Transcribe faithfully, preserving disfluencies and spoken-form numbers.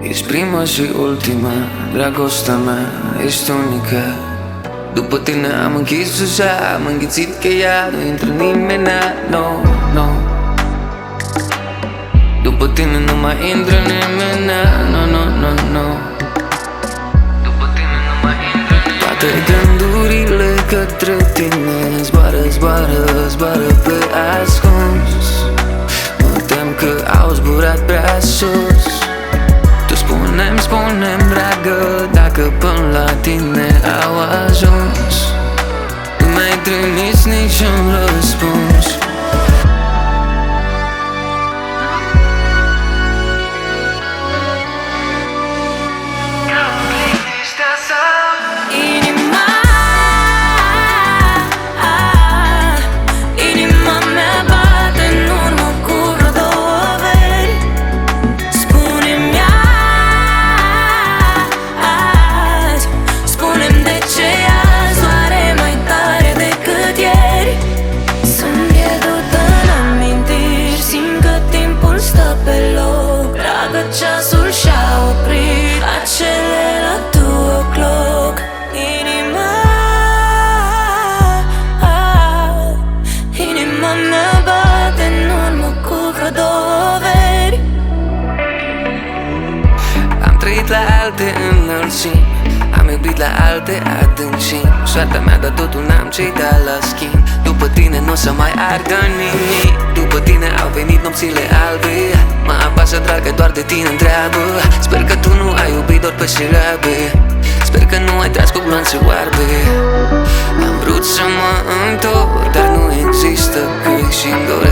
Ești prima și ultima, dragostea mea, ești unică. După tine am închis ușa, am înghițit cheia, nu intră nimeni, no, no. După tine nu mai intră nimeni, no, no, no, no. După tine nu mai intră nimeni. Toate gândurile către tine zboară, zboară, zboară pe ascuns. Mă tem că au zburat prea sus. Tu spune-mi, spune-mi, dragă, dacă până la tine au ajuns. Nu mi-ai trimis niciun răspuns. Ceasul și-a oprit acele la two o'clock. Inima, ah, inima mea bate în urmă cu vreo două veri. Am trăit la alte înălțimi, am iubit la alte adâncimi. Soarta mea, dar totul n-am ce-i da la schimb. După tine n-o să mai ardă nimic. După tine au venit nopțile albe. Mă apasă, dragă, doar de tine întreabă. Sper că tu nu ai iubit doar pe șirabe. Sper că nu ai tras cu gloanțe oarbe. Am vrut să mă întorc, dar nu există căi și-mi doresc